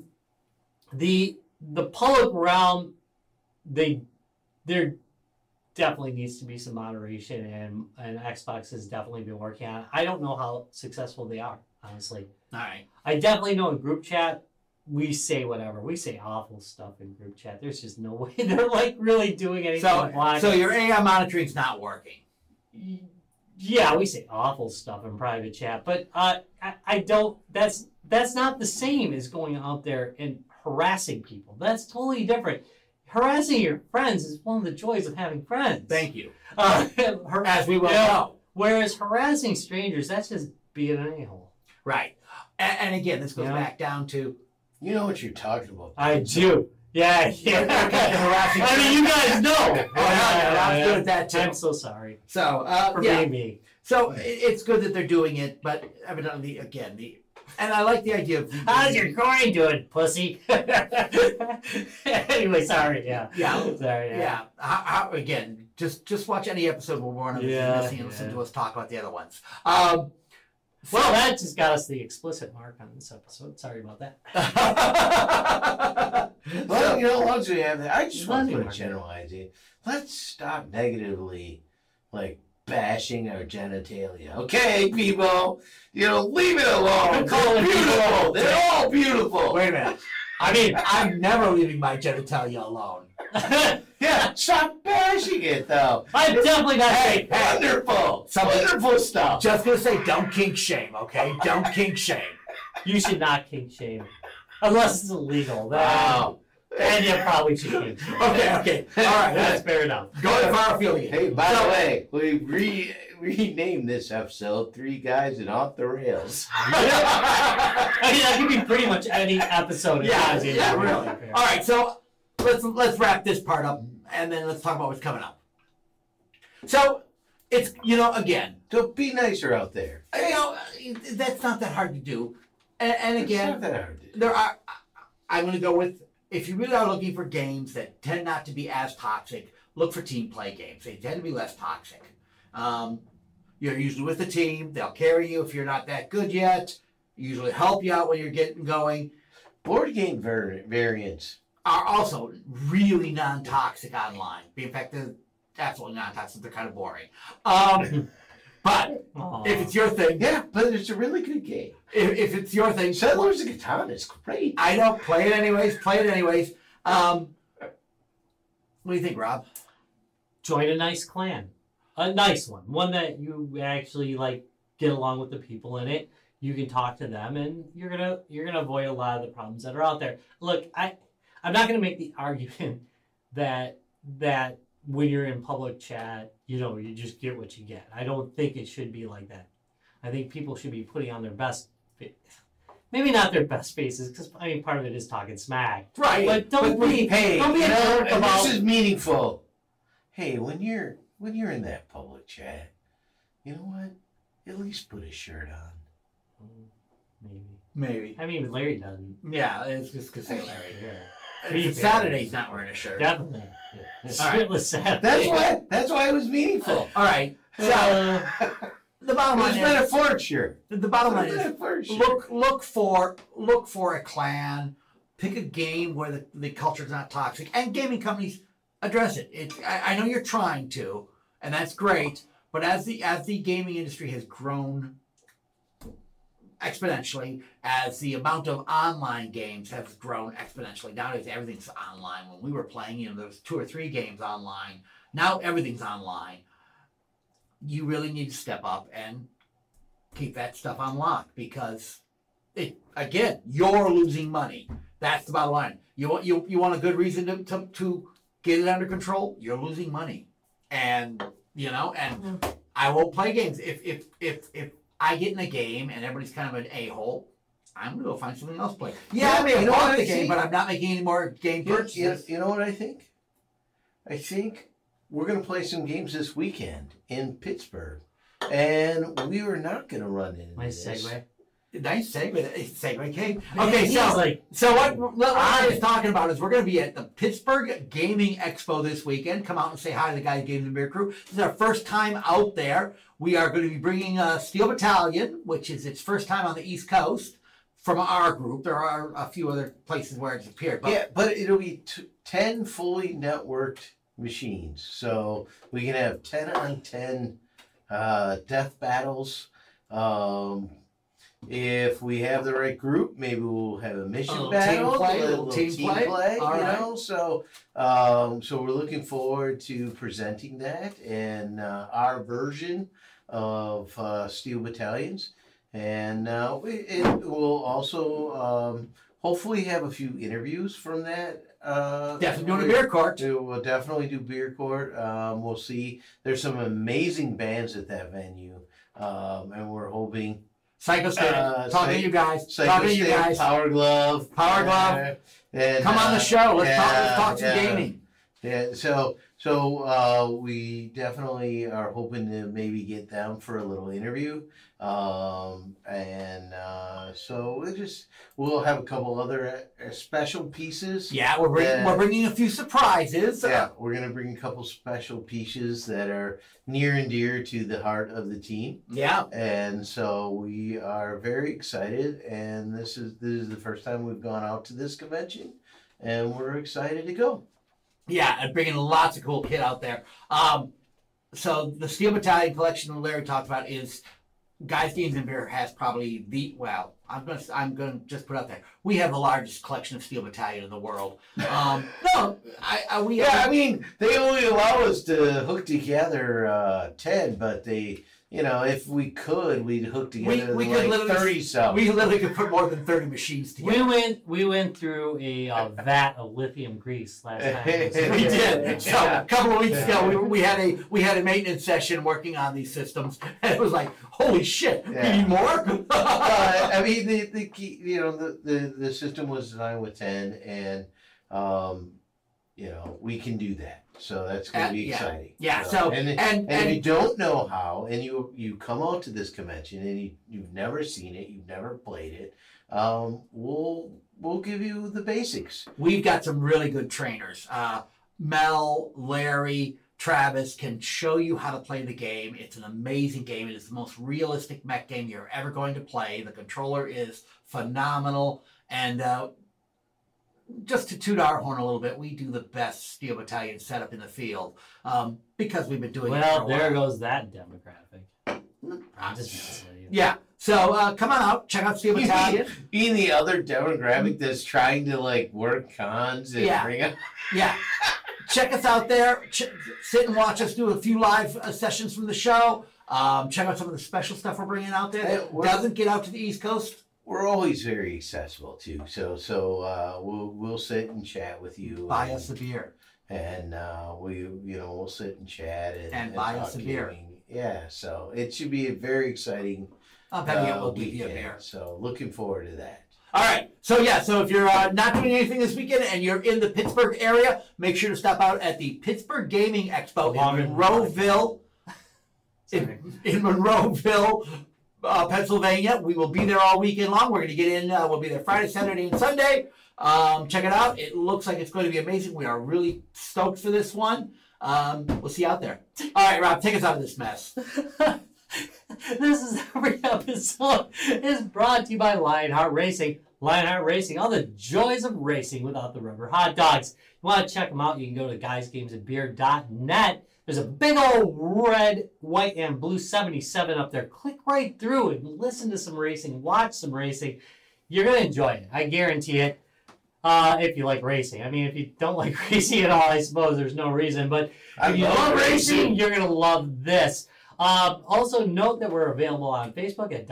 The public realm, they're definitely needs to be some moderation, and Xbox has definitely been working on it. I don't know how successful they are, honestly. All right. I definitely know in group chat, we say whatever. We say awful stuff in group chat. There's just no way they're like really doing anything. So your AI monitoring's not working. Yeah, we say awful stuff in private chat, but I don't. That's not the same as going out there and harassing people. That's totally different. Harassing your friends is one of the joys of having friends. Thank you. As we well know. Whereas harassing strangers, that's just being an a-hole. Right. And again, this goes back down to... You know what you're talking about. I do. Yeah. I mean, you guys know. I'm good at that too. I'm so sorry. So, for being me. So it's good that they're doing it, but evidently, again, and I like the idea of... How's your coin doing, pussy? Anyway, sorry. Yeah. Sorry. Yeah. Again, just watch any episode where one of us is missing and listen to us talk about the other ones. Well, that just got us the explicit mark on this episode. Sorry about that. Well, once we have that, I just want to put a general idea. Let's stop negatively, bashing our genitalia. Okay, people? Leave it alone. They're beautiful. They're all beautiful. Wait a minute. I mean, I'm never leaving my genitalia alone. Yeah, stop bashing it, though. I'm definitely not. Hey, wonderful. Wonderful stuff. Just going to say, don't kink shame, okay? Don't kink shame. You should not kink shame. Unless it's illegal. Wow. And you probably should kink shame. Okay. All right. That's fair enough. Go to far afield again. Hey, by the way, we renamed this episode Three Guys and Off the Rails. I mean, that could be pretty much any episode. Yeah, really. All right, so let's wrap this part up, and then let's talk about what's coming up. So, it's, again. So be nicer out there. That's not that hard to do. And again, it's not that hard to do. I'm going to go with, if you really are looking for games that tend not to be as toxic, look for team play games. They tend to be less toxic. You're usually with the team. They'll carry you if you're not that good yet. Usually help you out when you're getting going. Board game variants are also really non-toxic online. In fact, they're absolutely non-toxic. They're kind of boring. But if it's your thing... Yeah, but it's a really good game. If it's your thing... Settlers of Catan is great. I know. Play it anyways. What do you think, Rob? Join a nice clan. A nice one. One that you actually, get along with the people in it. You can talk to them, and you're gonna avoid a lot of the problems that are out there. Look, I'm not gonna make the argument that when you're in public chat, you just get what you get. I don't think it should be like that. I think people should be putting on their best, maybe not their best faces, because part of it is talking smack. Right. But don't be a jerk about. This is meaningful. Hey, when you're in that public chat, you know what? At least put a shirt on. Maybe. I mean, Larry doesn't. Yeah, it's just because Larry. Yeah. Saturday's not wearing a shirt. Definitely. Shirtless Saturday. That's why it was meaningful. All right. So the bottom line is metaphoric shirt. The bottom line is look for a clan. Pick a game where the culture's not toxic, and gaming companies address it. I know you're trying to, and that's great. But as the gaming industry has grown exponentially, as the amount of online games has grown exponentially. Nowadays, everything's online. When we were playing, there was 2 or 3 games online. Now everything's online. You really need to step up and keep that stuff on lock, because, again, you're losing money. That's the bottom line. You want a good reason to get it under control? You're losing money, and I won't play games if I get in a game and everybody's kind of an a-hole. I'm going to go find something else to play. Yeah, I may bought the game, but I'm not making any more game purchases. You know what I think? I think we're going to play some games this weekend in Pittsburgh, and we are not going to run into Nice segue. Nice segue, Kate. Okay, so what I was talking about is we're going to be at the Pittsburgh Gaming Expo this weekend. Come out and say hi to the guys Games and Beer crew. This is our first time out there. We are going to be bringing Steel Battalion, which is its first time on the East Coast, from our group. There are a few other places where it's appeared. But it'll be 10 fully networked machines. So we can have 10-on-10 death battles. If we have the right group, maybe we'll have a mission little battle, team play, a little team play. All right. Know. So we're looking forward to presenting that and our version of Steel Battalions, and it will also hopefully have a few interviews from that. Definitely doing a beer court. We'll definitely do beer court. We'll see. There's some amazing bands at that venue, and we're hoping. Psycho State, talking to you guys. Talking to you guys. Power Glove. And, come on the show. Let's talk some gaming. Yeah. So we definitely are hoping to maybe get them for a little interview. So we'll have a couple other special pieces. Yeah, we're bringing a few surprises. Yeah, we're gonna bring a couple special pieces that are near and dear to the heart of the team. Yeah, and so we are very excited. And this is the first time we've gone out to this convention, and we're excited to go. Yeah, and bringing lots of cool kit out there. So the Steel Battalion collection that Larry talked about is Guys, Games, and Beer has probably I'm gonna just put out there. We have the largest collection of Steel Battalion in the world. I mean, they only allow us to hook together 10, but they. If we could, we'd hook together we could like 30 something. We literally could put more than 30 machines together. We went through a vat of lithium grease last time. We did. So a couple of weeks ago, we had a maintenance session working on these systems, and it was like, holy shit, we need more. I mean, the key, the system was designed with 10, and we can do that. So that's going to be exciting. Yeah. And if you don't know how, and you come out to this convention and you've never seen it, you've never played it, we'll give you the basics. We've got some really good trainers. Mel, Larry, Travis can show you how to play the game. It's an amazing game. It is the most realistic mech game you're ever going to play. The controller is phenomenal, and just to toot our horn a little bit, we do the best Steel Battalion setup in the field because we've been doing it for a while. Well, there goes that demographic. I'm just messing with you. Yeah. So come on out, check out Steel Battalion. Being the other demographic that's trying to work cons and bring up. Yeah. Check us out there. Sit and watch us do a few live sessions from the show. Check out some of the special stuff we're bringing out there that doesn't get out to the East Coast. We're always very accessible too, so we'll sit and chat with you. Buy us a beer, and we'll sit and chat and buy us a beer. Gaming. Yeah, so it should be a very exciting. I'm betting it will give you a beer. So looking forward to that. All right, so if you're not doing anything this weekend and you're in the Pittsburgh area, make sure to stop out at the Pittsburgh Gaming Expo in Monroeville. In Monroeville. Pennsylvania. We will be there all weekend long. We're going to get in. We'll be there Friday, Saturday, and Sunday. Check it out. It looks like it's going to be amazing. We are really stoked for this one. We'll see you out there. All right, Rob, take us out of this mess. Every episode is brought to you by Lionheart Racing. Lionheart Racing, all the joys of racing without the rubber hot dogs. You want to check them out, you can go to guysgamesandbeer.net. There's a big old red, white, and blue 77 up there. Click right through and listen to some racing, watch some racing. You're going to enjoy it. I guarantee it. If you like racing. I mean, if you don't like racing at all, I suppose there's no reason. But if you love racing, you're going to love this. Also note that we're available on Facebook at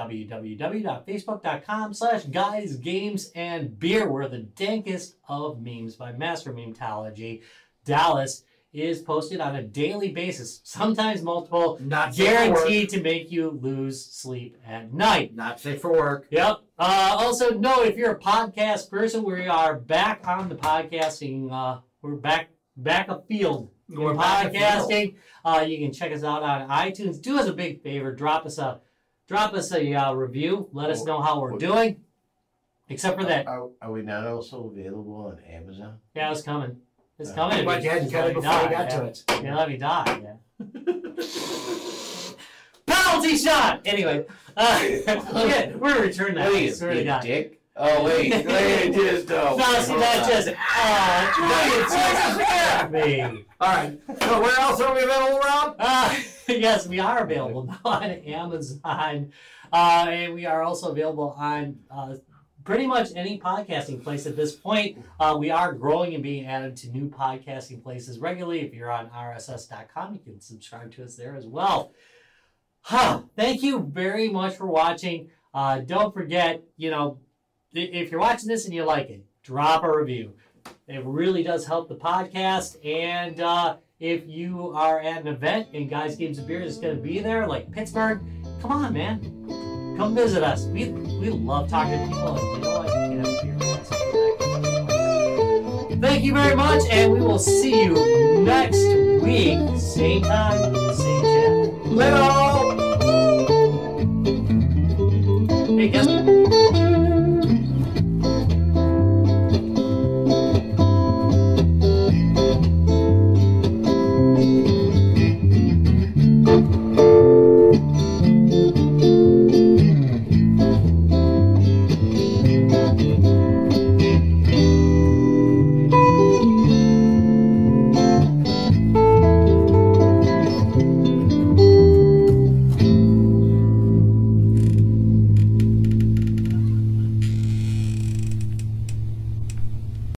www.facebook.com/guysgamesandbeer. We're the dankest of memes by Master Memetology. Dallas is posted on a daily basis, sometimes multiple, not guaranteed to make you lose sleep at night. Not safe for work. Yep. Also note, if you're a podcast person, we are back on the podcasting. We're back afield. We're podcasting. You can check us out on iTunes. Do us a big favor. Drop us a review. Let us know how we're doing. Except for that. Are we not also available on Amazon? Yeah, it's coming. It's coming. But you had to cut it before you got to it. Yeah, let me die. Yeah. Penalty shot! Anyway, we're going to return that. What are you, swear to God. dick? Oh wait, just No, see, that just me. All right. So where else are we available, Rob? Yes, we are available now on Amazon, and we are also available on pretty much any podcasting place at this point. We are growing and being added to new podcasting places regularly. If you're on rss.com, you can subscribe to us there as well. Thank you very much for watching. Don't forget, if you're watching this and you like it, drop a review. It really does help the podcast. And if you are at an event and Guys, Games, and Beers is going to be there, like Pittsburgh, come on, man. Come visit us. We love talking to people, and you know what? You can have a beer with us. Thank you very much, and we will see you next week. Same time, same channel. Little. Hey, guess